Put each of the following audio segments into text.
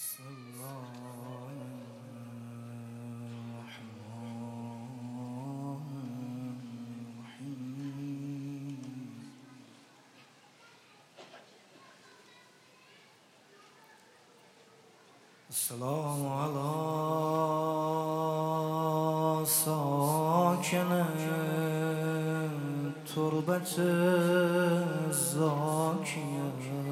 بسم الله الرحمن الرحيم. السلام على ساكن تربة الزاكية.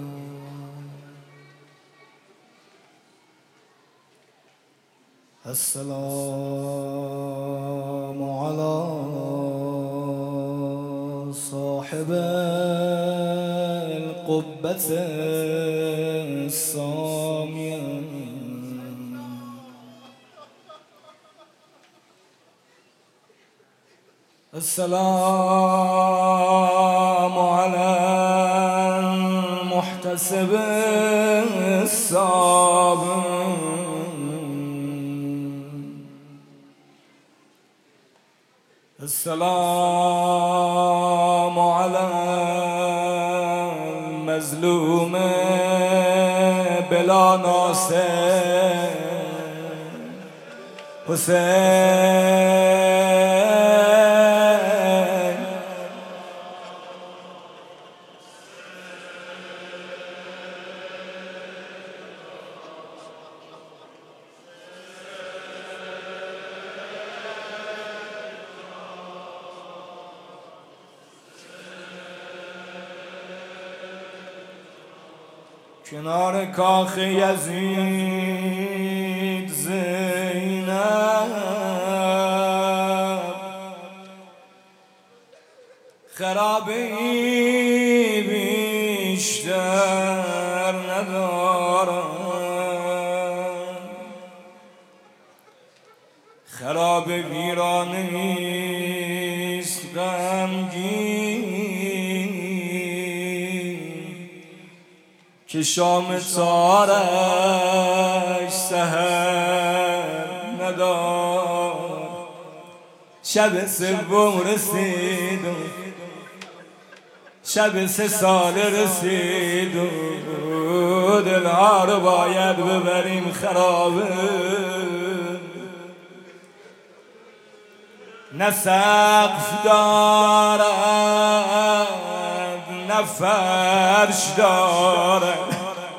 السلام على صاحب القبة السامية. السلام على المحتسب الصابر. السلام على المظلوم بلا ناصر حسین. کنار کاخ یزید زینب خرابی بیشتر ندارم. خراب ویرانیست غمگین که شام تارش سحر ندار. شب سوم رسید و شب 3 سال رسید و دلها رو باید ببریم خرابه. نه سقف دارد نه فرش دارد،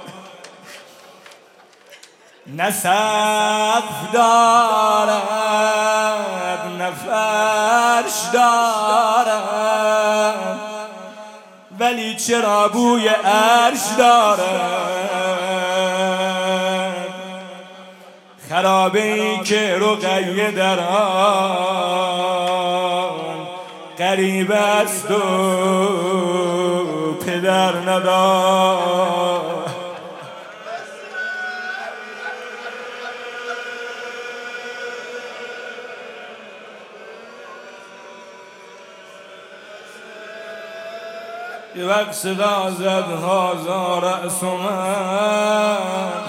نه سقف دارد نه فرش دارد، ولی چرا بوی عرش دارد. خرابه ای که رقیه در آن غریب است و پدر ندار. یه وقت صدا زد هازا رأس من،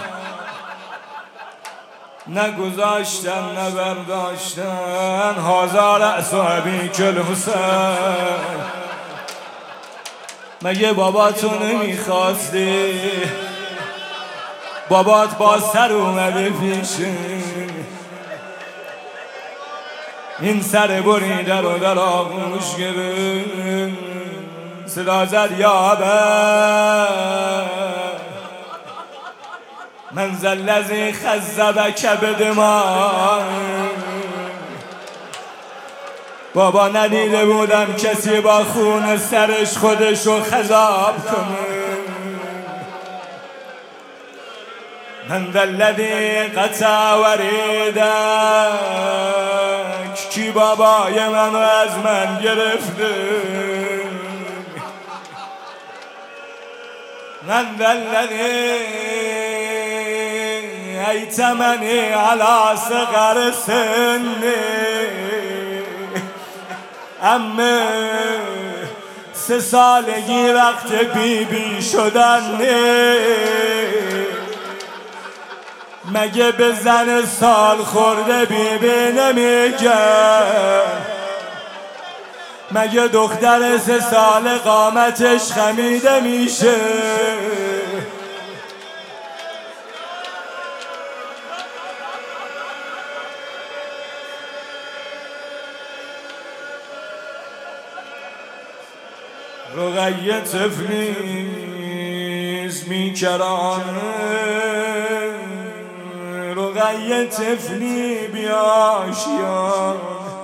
نگذاشتن نبرداشتن هازا رأس ابی کل حسین. مگه باباتو نمیخواستی؟ بابات با سر اومده پیشه، این سر بریده رو در آغوش گرفت. صدا زد یا ابا من ذا الذی خذبک بدماء. بابا ندیده بودم کسی با خون سرش خودشو خضاب کنه. من ذا الذی قطع وریدک، کی بابای منو از من گرفته. من ذا الذی ایتمنی علی صغر سنی. امه 3 سالگی وقت بیبی شدن مگه به زن سال خورده بیبی نمیگن؟ مگه دختر 3 سال قامتش خمیده میشه؟ رقیه تفلیز میکرانه، رقیه تفلی بیاشیان،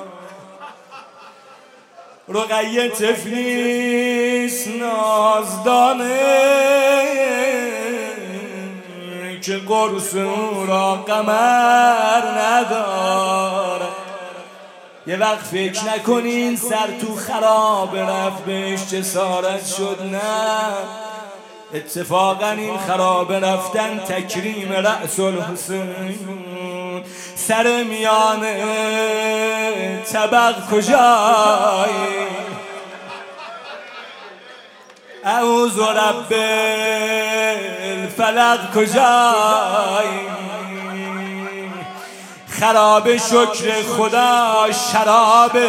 رقیه تفلیس نازدانه که قرص او را قمر نداره. یه وقت فکر نکنین سر تو خراب رفت بهش جسارت شد، نه اتفاقا این خراب رفتن تکریم رأس الحسین. سر میانه طبق کجایی؟ اعوذ رب الفلق کجایی؟ خراب شکر خدا شرابه،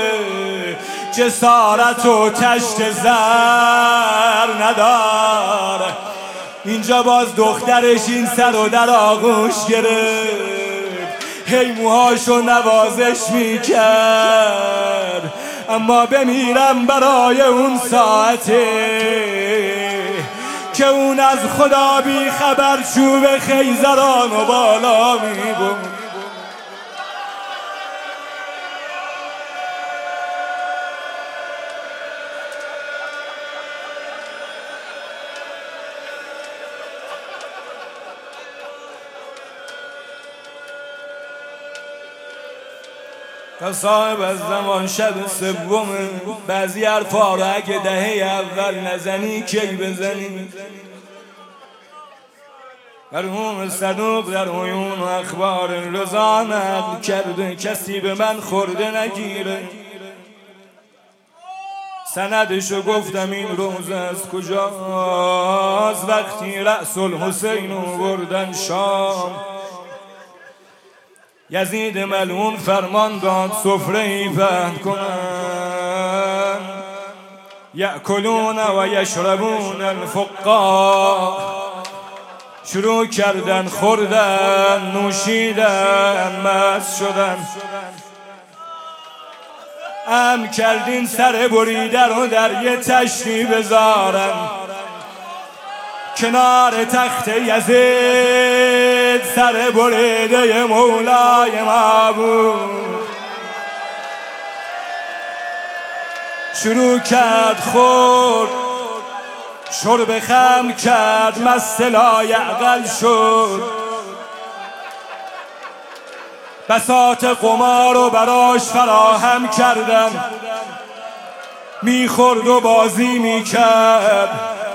جسارت و تشت زر نداره. اینجا باز دخترش این سر و در آغوش گرفت، هی موهاشو نوازش میکرد. اما بمیرم برای اون ساعته که اون از خدا بی خبر چوب خیزران و بالا میبود. تا صاحب از زمان شب سومه، بعضی حرفا را اگه دهه اول نزنی کی بزنی؟ مرحوم صدوق در عیون و اخبار رضا نقل کرده کسی به من خورده نگیره. سندشو گفتم این روز از کجاست، وقتی رأس الحسین رو بردن شام. یزید ملعون فرمان داد سفره ای پهن کنن، یأکلون و یشربون الفقا. شروع کردن خوردن، نوشیدن، مست شدن. ام کردین سر بریده رو در یه تشتی بذارن کنار تخت یزید، سر بریده مولای معبود. شروع کرد خورد، شرب خمر کرد، مست لایعقل شد. بساط قمار رو براش فراهم کردن، میخورد و بازی میکرد.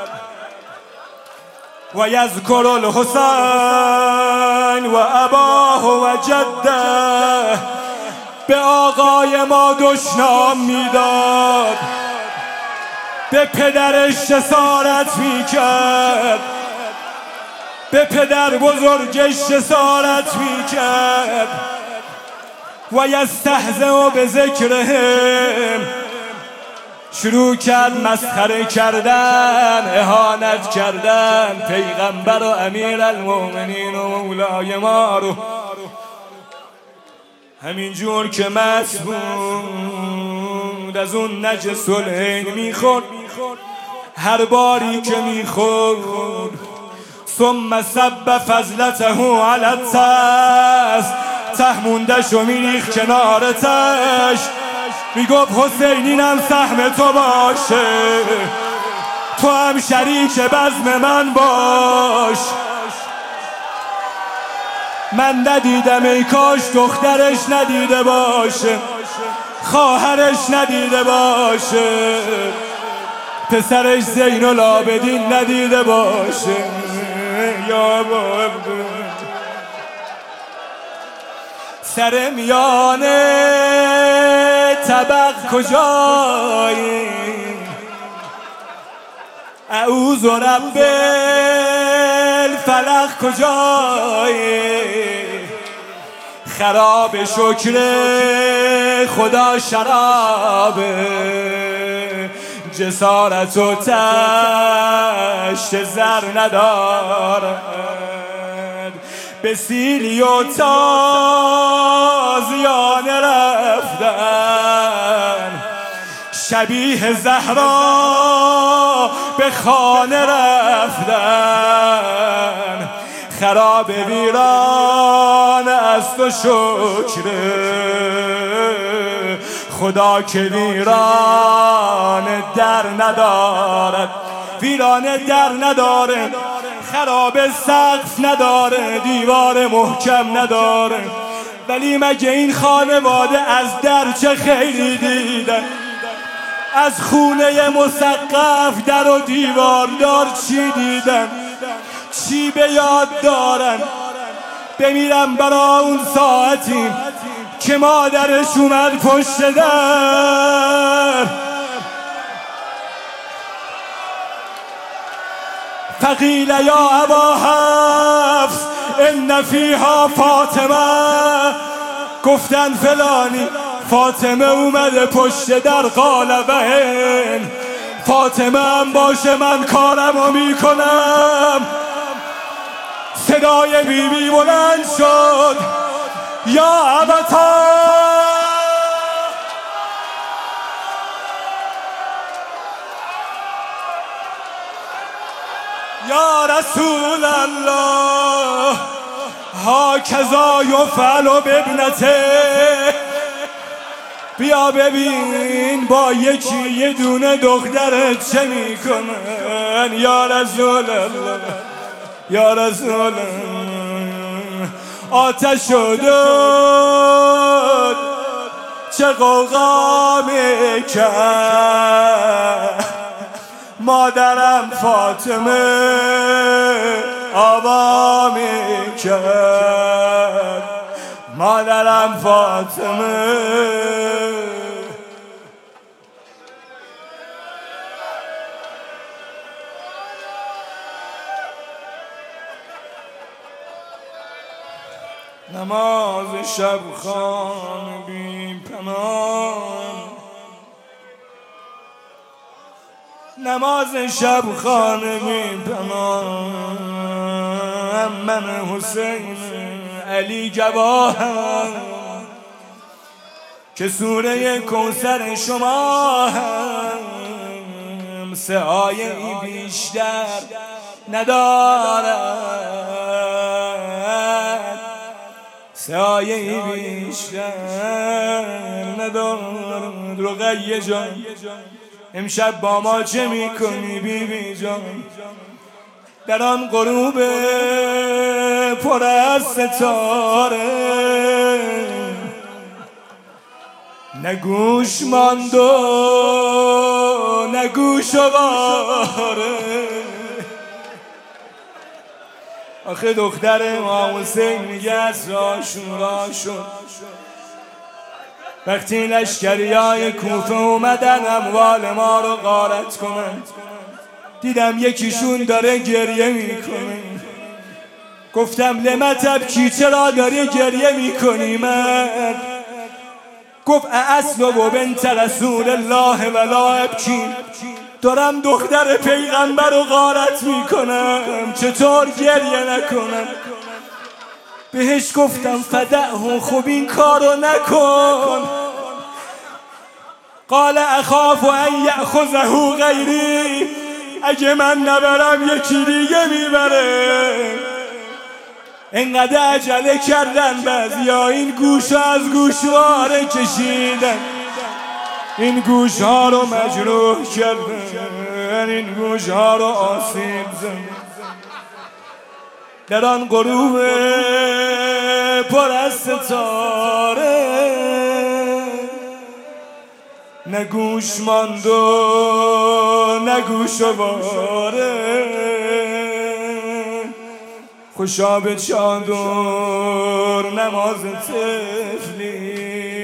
و یذکر الحسین و اباه و جده، به آقای ما دشنام میداد، به پدرش جسارت میکرد، به پدر بزرگش جسارت میکرد. و یستهزئ بذکرهم، شروع کرد مسخره کردن، اهانت کردن پیغمبر و امیر المؤمنین و مولای ما رو. همینجور که مست بود از اون نجس العین میخورد، هر باری که میخورد ثم صب فضلته علی التست، ته مونده‌شو میریخت کنار تش، میگفت حسین اینم سهم تو باشه، تو هم شریک بزم من باش. من ندیدم ای کاش دخترش ندیده باشه، خواهرش ندیده باشه، پسرش زین العابدین ندیده باشه. یا بابا سر میانه طبق کجایی؟ اعوذ رب الفلق کجایی؟ خراب شکر خدا شرابه، جسارت و تشت زر ندارد. به سیلی و تازیانه رفتن، شبیه زهرا به خانه رفتن، خراب ویران است و شکر خدا که ویران در ندارد، ویران در نداره، خراب سقف نداره، دیوار محکم نداره. ولی مگه این خانواده از در چه خیلی دیدن؟ از خونه مسقف در و دیواردار چی دیدن؟ چی به یاد دارن؟ بمیرم برا اون ساعتی که مادرش اومد پشت در، فقیل یا ابا حفص ان فیها فاطمه، گفتن فلانی فاطمه اومده پشت در. قال بهن فاطمه هم باشه من کارمو میکنم. صدای بیبی بلند شد یا ابتا، یا رسول الله هاکذا یفعل بابنته. بیا ببین با یکی یه دونه دخترت چه میکنن. یا رسول الله یا رسول الله، آتش شد چه قوقا میکرد، مادرم فاطمه آوا میکرد، مادرم فاطمه. نماز شب خوان بی پناه، نماز شب خوان بی پناه، من حسین علی گواهم که سوره کوثر شما هم سایه بیشتر ندارد، سایه بیشتر ندارد. رقیه جان امشب با ما چه میکنی بیبی جان؟ در آن غروب پر از ستاره نه گوش ماند و نه گوشواره. آخه دختر ما حسین میگه از عاشورا شد وقتی لشکریای کوفه اومدن اموال ما رو غارت کنن، دیدم یکیشون داره گریه میکنه. گفتم لما تبکی، چرا داری گریه میکنی من؟ گفت اصل و بنت رسول الله ولا ابکی، دارم دختر پیغمبر رو غارت میکنم، چطور گریه نکنم؟ بهش گفتم فدعه، خوب این کارو نکن. قال اخاف ان یأخذه غیری، اگه من نبرم یکی دیگه میبره. انقدر عجله کردن بعضیا این گوشا از گوشواره کشیدن، این گوش ها رو مجروح کردن، این گوش ها رو آسیب زدن. در آن غروب پر از ستاره نه گوش ماند و نه گوشواره. خوشا به چادر نماز طفلی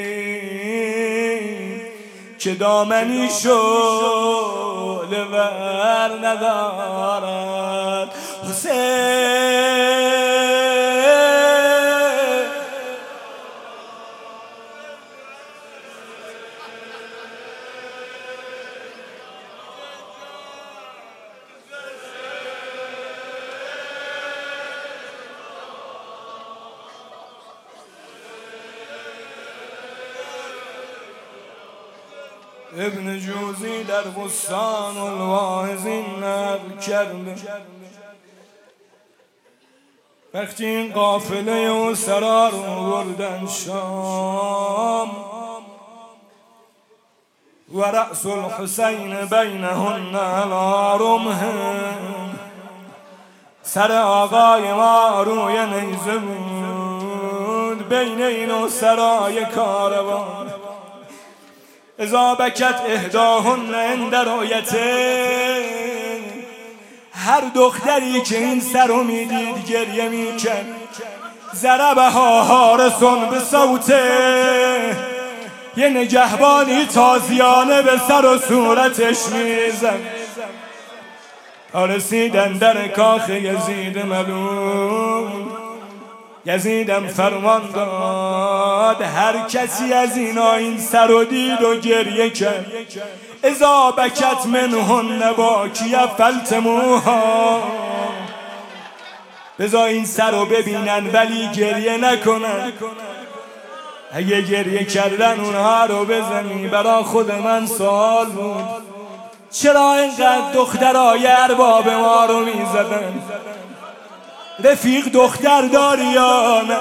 که دامنی شعله ور ندارد. حسین ابن جوزی در بستان الواعظین نقل کرده وقتی این قافله اسرا رو بردن شام و رأس الحسین بینهن علی رمح، سر آقای ما روی نیزه بود بین این اسرای کاروان. اذا بکت احداهن عند رؤیته، هر دختری که این سر رو میدید گریه میکرد. ضربها حارسون به صوته، یه نگهبانی تازیانه به سر و صورتش میزد. رسیدن در کاخ یزید ملعون، یزیدم فرمان داد هر کسی از اینا این سر و دید و گریه کرد. اذا بکت منهن باکیه فالتموها، بذار این سر رو ببینن ولی گریه نکنن. اگه گریه کردن اونها رو بزنی. برا خود من سوال بود چرا اینقدر دخترای ارباب ما رو میزدن؟ رفیق دختر داری یا نه؟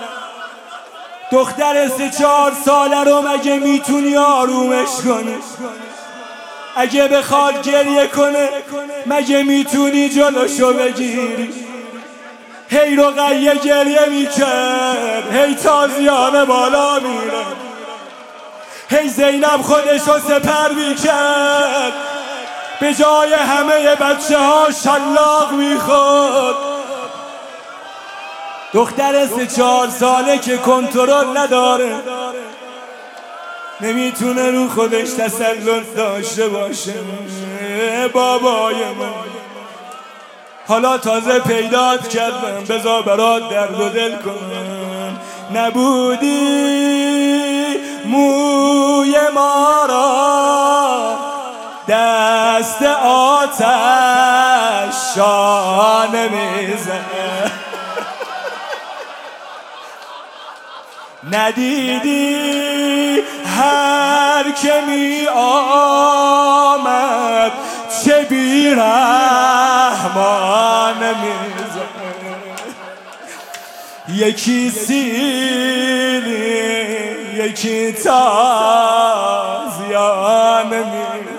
دختر 3-4 ساله رو مگه میتونی آرومش کنی؟ اگه بخواد گریه کنه مگه میتونی جلوشو بگیری؟ هی رقیه گریه میکرد، هی تازیانه بالا میره، هی زینب خودشو سپر میکرد، به جای همه بچه ها شلاق میخورد. دختر 3-4 ساله که کنترل نداره، نمیتونه رو خودش تسلط داشته باشه. بابای من حالا تازه پیدات کردم، بذار برات درد و دل کنم. نبودی موی ما را دست آتش شانه میزنه، ندیدی هر که می آمد چه بیرحمان میزنه. یکی سیلی یکی تازیانه میزنه.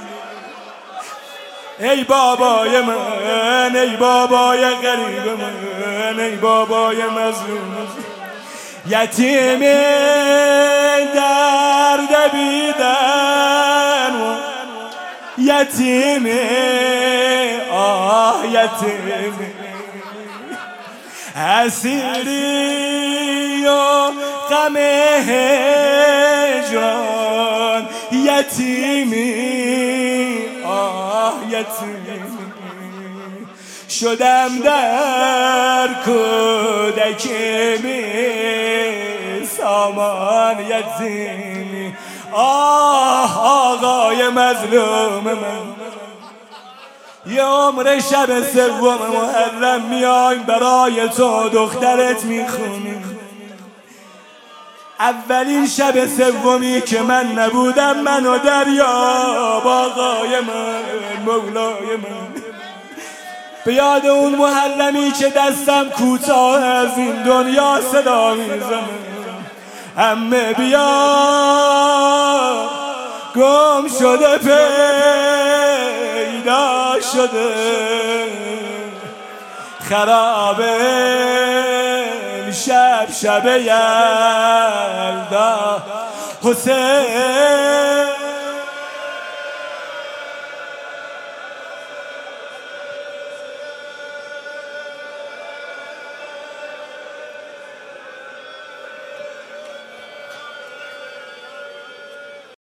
ای بابای من، ای بابای غریب من، ای بابای مظلوم، یتیم درد بیدن، یتیم یتیم اسیری و غم هجران، یتیمی یتیم شدم در کودک سامان، یتیمی آقای مظلوم من. یه عمر شب 3 محرم میایم برای تو دخترت میخونیم. اولین شب 3 که من نبودم، من و دریاب آقای من، مولای من. به یاد اون محرمی که دستم کوتاه از این دنیا صدا میزنم، عمه بیا گم شده پیدا شده، خرابه شب یلدا حسین